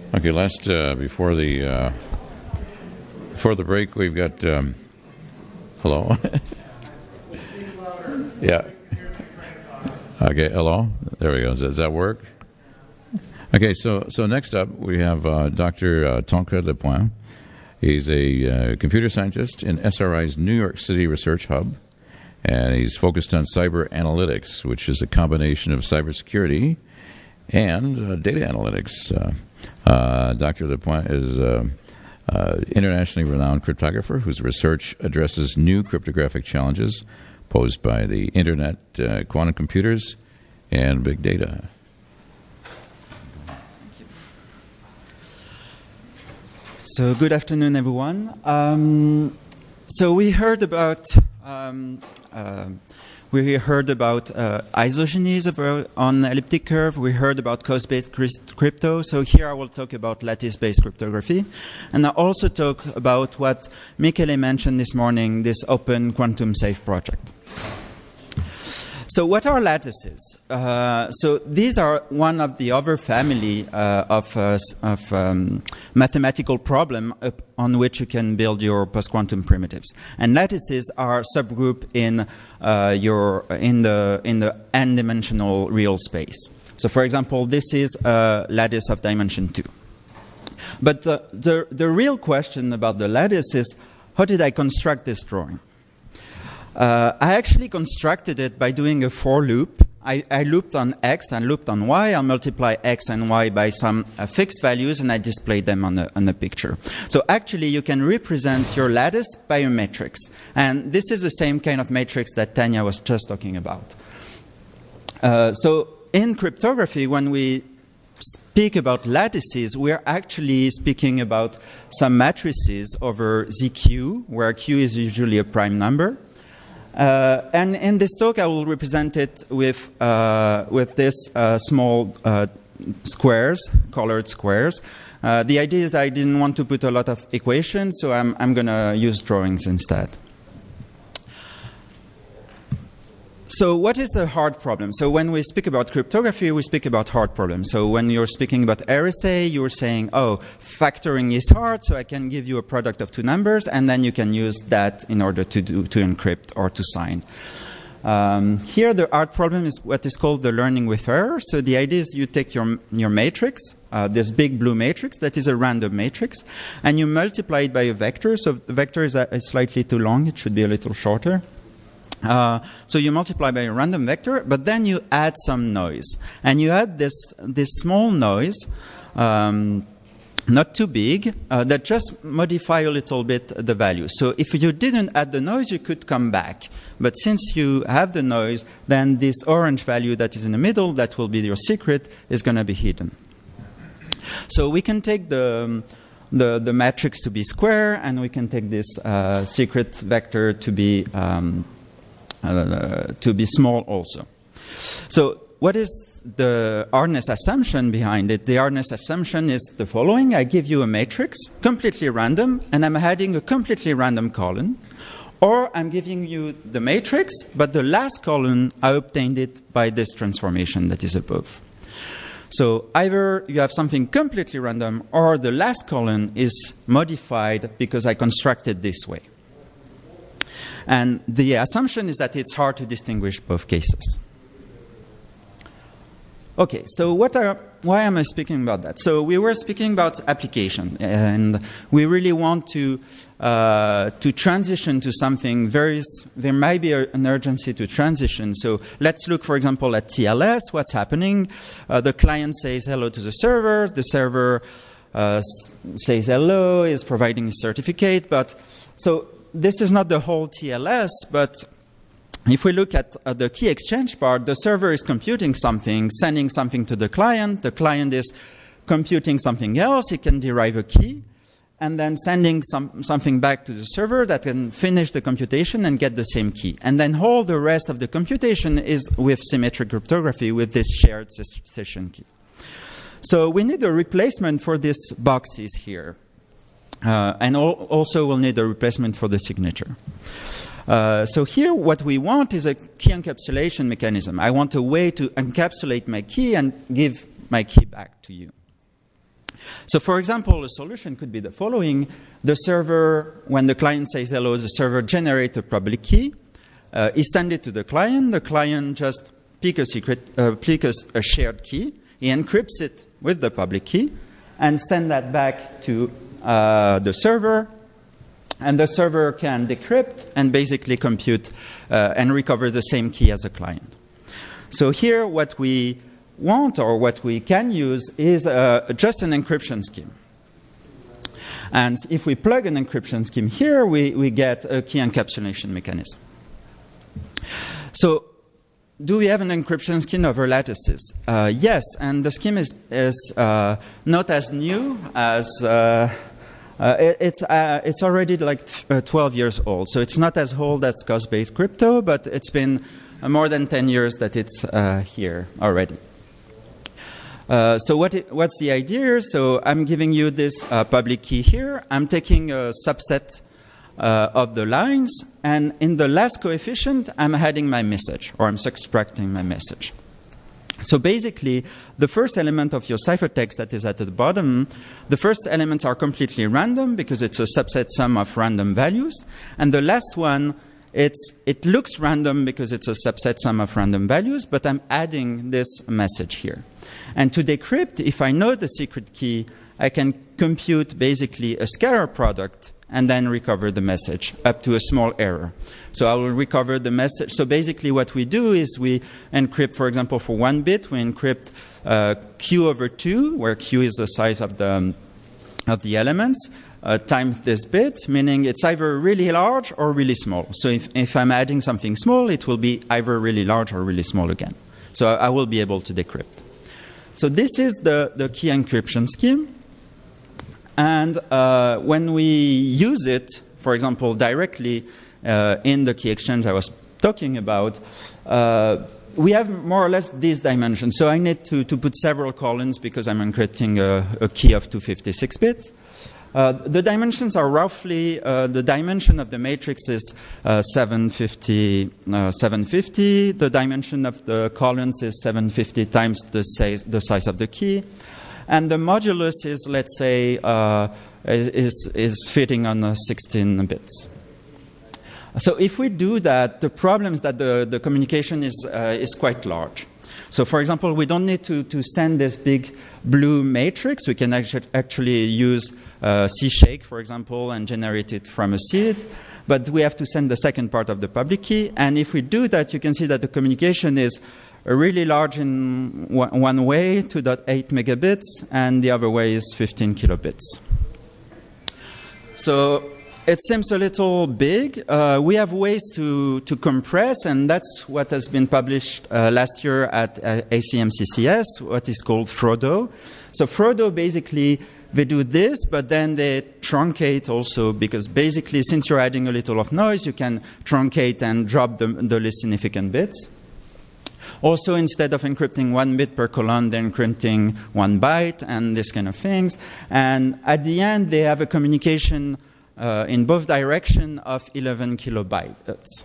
Okay, before the break, we've got hello. Yeah. Okay, hello. There we go. Does that work? Okay, so next up we have Dr. Tancred Lepoint. He's a computer scientist in SRI's New York City Research Hub, and he's focused on cyber analytics, which is a combination of cybersecurity and data analytics. Dr. Lepoint is internationally renowned cryptographer whose research addresses new cryptographic challenges posed by the internet, quantum computers, and big data. So good afternoon, everyone. So we heard about isogenies on elliptic curve. We heard about cost-based crypto. So here I will talk about lattice-based cryptography. And I also talk about what Michele mentioned this morning, this open quantum safe project. So what are lattices? So these are one of the other family of mathematical problem on which you can build your post-quantum primitives. And lattices are subgroup in the n-dimensional real space. So for example, this is a lattice of dimension 2. But the real question about the lattice is, how did I construct this drawing? I actually constructed it by doing a for loop. I looped on x and looped on y. I multiply x and y by some fixed values, and I displayed them on the picture. So actually, you can represent your lattice by a matrix. And this is the same kind of matrix that Tanya was just talking about. So in cryptography, when we speak about lattices, we're actually speaking about some matrices over ZQ, where Q is usually a prime number. And in this talk, I will represent it with this small squares, colored squares. The idea is that I didn't want to put a lot of equations, so I'm going to use drawings instead. So what is a hard problem? So when we speak about cryptography, we speak about hard problems. So when you're speaking about RSA, you're saying, oh, factoring is hard, so I can give you a product of two numbers, and then you can use that in order to encrypt or to sign. Here, the hard problem is what is called the learning with error. So the idea is you take your matrix, this big blue matrix that is a random matrix, and you multiply it by a vector. So the vector is slightly too long. It should be a little shorter. So you multiply by a random vector, but then you add some noise. And you add this small noise, not too big, that just modify a little bit the value. So if you didn't add the noise, you could come back. But since you have the noise, then this orange value that is in the middle, that will be your secret, is going to be hidden. So we can take the matrix to be square, and we can take this secret vector to be small also. So what is the hardness assumption behind it? The hardness assumption is the following. I give you a matrix, completely random, and I'm adding a completely random column. Or I'm giving you the matrix, but the last column, I obtained it by this transformation that is above. So either you have something completely random, or the last column is modified because I constructed this way. And the assumption is that it's hard to distinguish both cases. Okay, so why am I speaking about that? So we were speaking about application, and we really want to transition to something there might be an urgency to transition. So let's look, for example, at TLS. What's happening? The client says hello to the server. The server says hello, is providing a certificate. But so this is not the whole TLS, but if we look at the key exchange part, the server is computing something, sending something to the client is computing something else, it can derive a key, and then sending something back to the server that can finish the computation and get the same key. And then all the rest of the computation is with symmetric cryptography with this shared session key. So we need a replacement for these boxes here. And also we'll need a replacement for the signature. So here what we want is a key encapsulation mechanism. I want a way to encapsulate my key and give my key back to you. So for example, a solution could be the following. The server, when the client says hello, the server generates a public key. He sends it to the client. The client just picks a shared key. He encrypts it with the public key and sends that back to the server. And the server can decrypt and basically compute and recover the same key as a client. So here what we want or what we can use is just an encryption scheme. And if we plug an encryption scheme here, we get a key encapsulation mechanism. So do we have an encryption scheme over lattices? Yes, and the scheme is not as new as it's already like 12 years old. So it's not as old as cost-based crypto, but it's been more than 10 years that it's here already. So what's the idea? So I'm giving you this public key here. I'm taking a subset of the lines, and in the last coefficient, I'm adding my message, or I'm subtracting my message. So basically, the first element of your ciphertext that is at the bottom, the first elements are completely random because it's a subset sum of random values, and the last one, it looks random because it's a subset sum of random values, but I'm adding this message here. And to decrypt, if I know the secret key, I can compute basically a scalar product and then recover the message up to a small error. So I will recover the message. So basically what we do is we encrypt, for example, for 1 bit, we encrypt Q over 2, where Q is the size of the elements, times this bit, meaning it's either really large or really small. So if I'm adding something small, it will be either really large or really small again. So I will be able to decrypt. So this is the key encryption scheme. And when we use it, for example, directly in the key exchange I was talking about, we have more or less these dimensions. So I need to put several colons because I'm encrypting a key of 256 bits. The dimensions are roughly, the dimension of the matrix is 750. The dimension of the columns is 750 times the size of the key. And the modulus is, let's say, is fitting on 16 bits. So if we do that, the problem is that the communication is quite large. So for example, we don't need to send this big blue matrix. We can actually use C-shake, for example, and generate it from a seed. But we have to send the second part of the public key. And if we do that, you can see that the communication is really large in one way, 2.8 megabits, and the other way is 15 kilobits. So it seems a little big. We have ways to compress, and that's what has been published last year at ACM-CCS, what is called Frodo. So Frodo, basically, they do this, but then they truncate also, because basically, since you're adding a little of noise, you can truncate and drop the least significant bits. Also, instead of encrypting 1 bit per colon, they're encrypting 1 byte and this kind of things. And at the end, they have a communication in both directions of 11 kilobytes.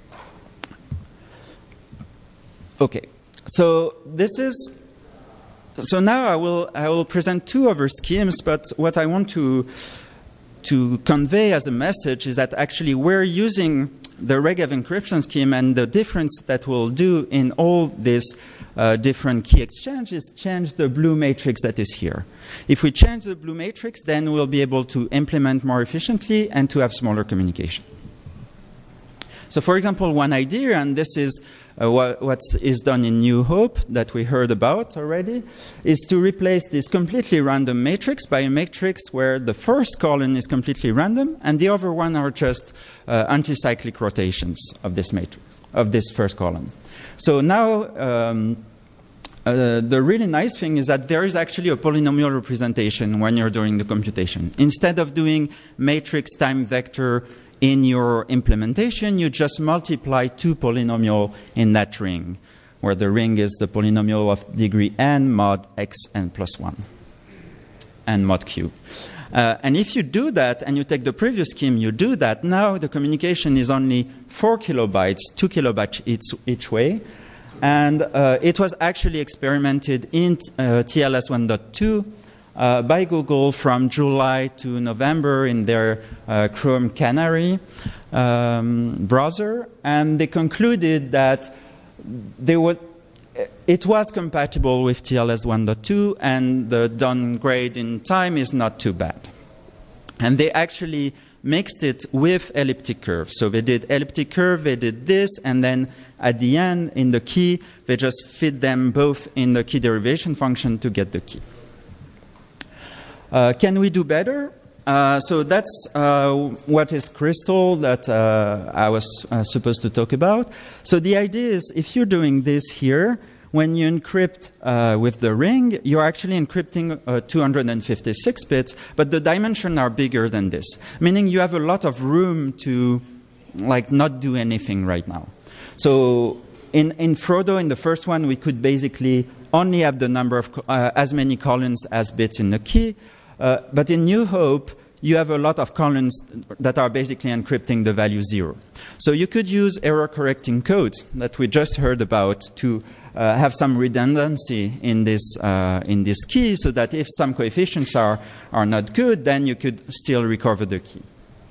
Okay, so this is. So now I will present two other schemes, but what I want to convey as a message is that actually we're using the Regev encryption scheme, and the difference that we'll do in all these different key exchanges is change the blue matrix that is here. If we change the blue matrix, then we'll be able to implement more efficiently and to have smaller communication. So for example, one idea, and this is what is done in New Hope that we heard about already, is to replace this completely random matrix by a matrix where the first column is completely random and the other one are just anticyclic rotations of this matrix, of this first column. So now the really nice thing is that there is actually a polynomial representation when you're doing the computation. Instead of doing matrix time vector in your implementation, you just multiply two polynomial in that ring, where the ring is the polynomial of degree n mod x n plus 1 and mod q. And if you do that, and you take the previous scheme, you do that, now the communication is only 4 kilobytes, 2 kilobytes each way. And it was actually experimented in TLS 1.2 by Google from July to November in their Chrome Canary browser, and they concluded that it was compatible with TLS 1.2, and the downgrade in time is not too bad. And they actually mixed it with elliptic curve. So they did elliptic curve, they did this, and then at the end, in the key, they just fit them both in the key derivation function to get the key. Can we do better? So that's what is Crystal that I was supposed to talk about. So the idea is if you're doing this here, when you encrypt with the ring, you're actually encrypting 256 bits, but the dimensions are bigger than this, meaning you have a lot of room to not do anything right now. So in Frodo, in the first one, we could basically only have the number of as many columns as bits in the key, but in New Hope, you have a lot of columns that are basically encrypting the value 0. So you could use error-correcting code that we just heard about to have some redundancy in this key, so that if some coefficients are not good, then you could still recover the key.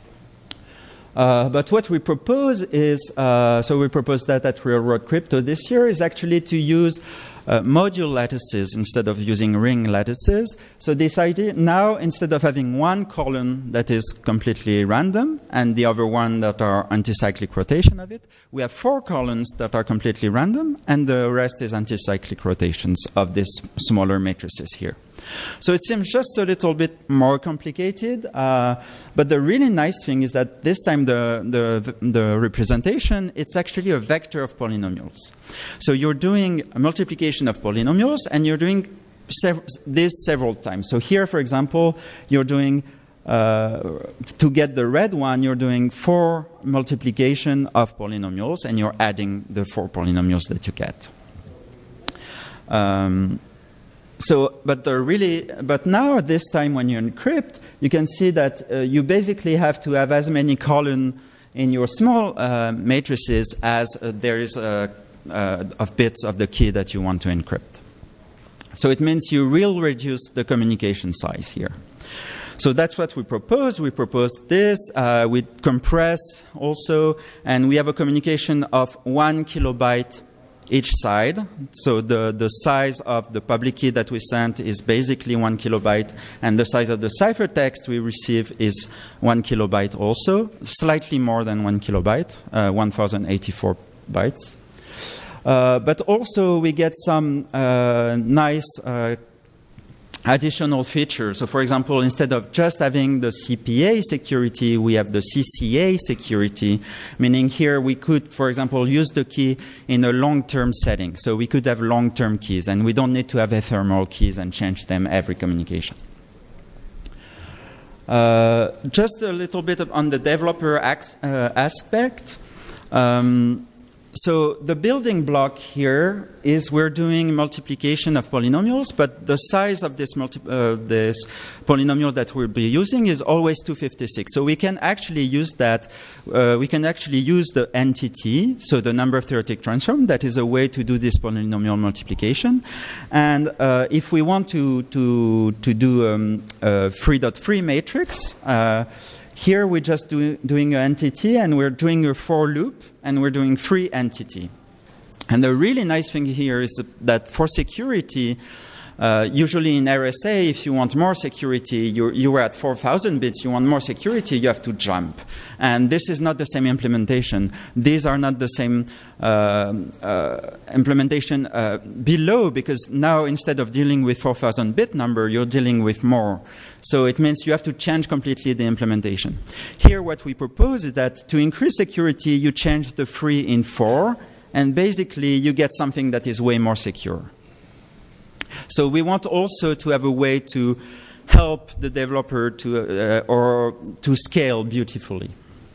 But what we propose is, so we propose that at Railroad Crypto this year, is actually to use module lattices instead of using ring lattices. So this idea, now instead of having one column that is completely random and the other one that are anticyclic rotation of it, we have 4 columns that are completely random, and the rest is anticyclic rotations of these smaller matrices here. So it seems just a little bit more complicated, but the really nice thing is that this time the representation, it's actually a vector of polynomials. So you're doing a multiplication of polynomials, and you're doing this several times. So here, for example, you're doing, to get the red one, you're doing 4 multiplication of polynomials, and you're adding the 4 polynomials that you get. But now this time when you encrypt, you can see that you basically have to have as many columns in your small matrices as there is of bits of the key that you want to encrypt. So it means you will reduce the communication size here. So that's what we propose. We propose this. We compress also, and we have a communication of 1 kilobyte each side. So the size of the public key that we sent is basically 1 kilobyte, and the size of the ciphertext we receive is 1 kilobyte also, slightly more than 1 kilobyte, 1084 bytes. But also we get some nice additional features. So for example, instead of just having the CPA security, we have the CCA security, meaning here we could, for example, use the key in a long-term setting. So we could have long-term keys, and we don't need to have ephemeral keys and change them every communication. Just a little bit on the developer aspect. So the building block here is we're doing multiplication of polynomials, but the size of this polynomial that we'll be using is always 256. So we can actually use that. We can actually use the NTT, so the number theoretic transform. That is a way to do this polynomial multiplication. And if we want to do a 3.3 matrix, here we're just doing an entity, and we're doing a for loop, and we're doing 3 entity. And the really nice thing here is that for security, usually in RSA, if you want more security, you were at 4,000 bits, you want more security, you have to jump. And this is not the same implementation. These are not the same implementation below, because now instead of dealing with 4,000 bit number, you're dealing with more. So it means you have to change completely the implementation. Here what we propose is that to increase security, you change the 3 in 4, and basically you get something that is way more secure. So we want also to have a way to help the developer to scale beautifully.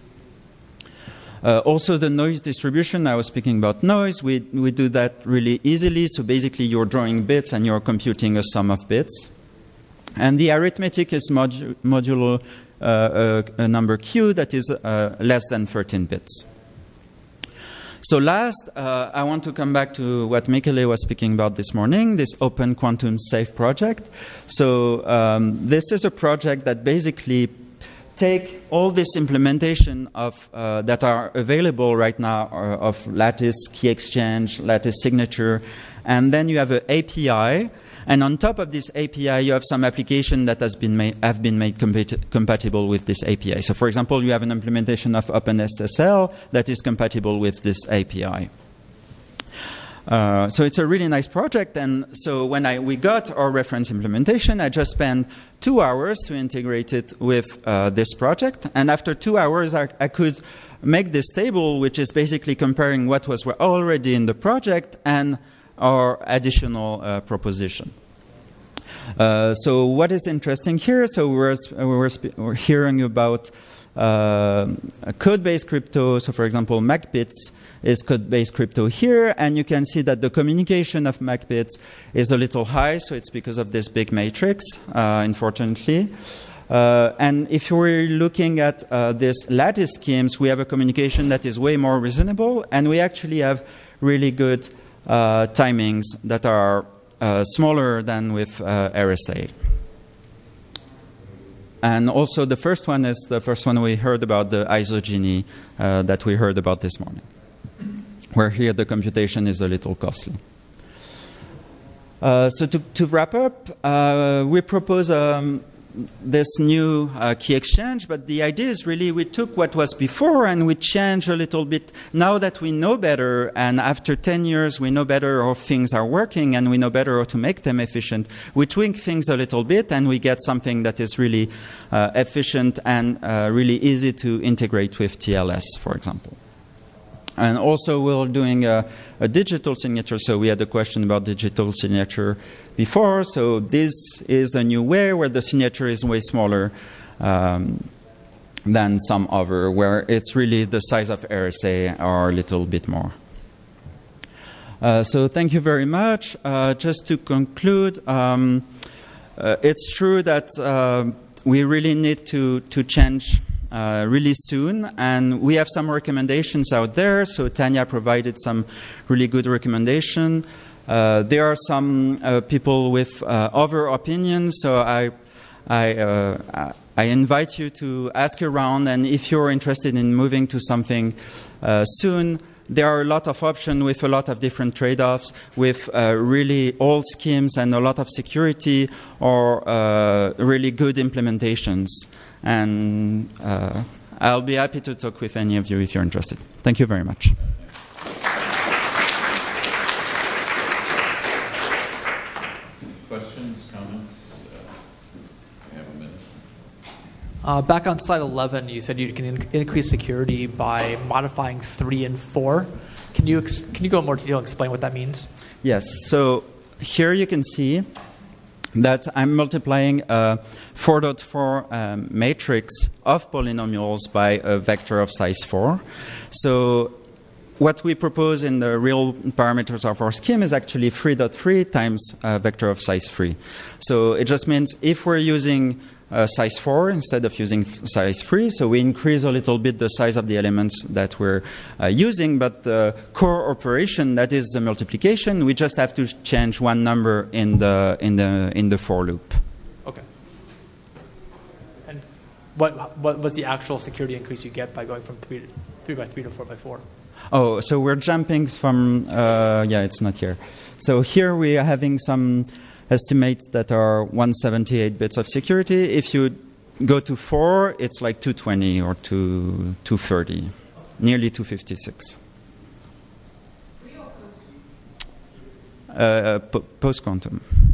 Also the noise distribution, I was speaking about noise, we do that really easily. So basically you're drawing bits and you're computing a sum of bits. And the arithmetic is modulo a number q that is less than 13 bits. So last, I want to come back to what Michele was speaking about this morning, this Open Quantum Safe project. So this is a project that basically take all this implementation of that are available right now of Lattice Key Exchange, Lattice Signature, and then you have an API. And on top of this API, you have some application that have been made compatible with this API. So, for example, you have an implementation of OpenSSL that is compatible with this API. So it's a really nice project. And so when we got our reference implementation, I just spent 2 hours to integrate it with this project. And after 2 hours, I could make this table, which is basically comparing what was already in the project and our additional proposition. So what is interesting here? So we're hearing about code-based crypto. So for example, MacBits is code-based crypto here, and you can see that the communication of MacBits is a little high, so it's because of this big matrix, unfortunately. And if we're looking at this Lattice schemes, we have a communication that is way more reasonable, and we actually have really good timings that are smaller than with RSA. And also the first one is the first one we heard about, the isogeny that we heard about this morning, where here the computation is a little costly. So to wrap up, we propose this new key exchange, but the idea is really we took what was before and we changed a little bit. Now that we know better, and after 10 years we know better how things are working and we know better how to make them efficient, we tweak things a little bit and we get something that is really efficient and really easy to integrate with TLS, for example. And also we're doing a digital signature. So we had a question about digital signature before. So this is a new way where the signature is way smaller than some other, where it's really the size of RSA or a little bit more. So thank you very much. Just to conclude, it's true that we really need to change really soon, and we have some recommendations out there. So Tanya provided some really good recommendation. There are some people with other opinions, so I invite you to ask around, and if you're interested in moving to something soon, there are a lot of options with a lot of different trade-offs, with really old schemes and a lot of security, or really good implementations. And I'll be happy to talk with any of you if you're interested. Thank you very much. Questions, comments? We have a minute. Back on slide 11, you said you can increase security by modifying 3 and 4. Can you go in more detail and explain what that means? Yes. So here you can see that I'm multiplying a 4.4 matrix of polynomials by a vector of size 4. So what we propose in the real parameters of our scheme is actually 3.3 times a vector of size 3. So it just means if we're using size 4 instead of using size 3, so we increase a little bit the size of the elements that we're using, but the core operation, that is the multiplication, we just have to change one number in the for loop. Okay. And what was the actual security increase you get by going from 3 by 3 to 4 by 4? Oh, so we're jumping from, yeah, it's not here. So here we are having some estimates that are 178 bits of security. If you go to 4, it's like 220 or 230, nearly 256. Post-quantum.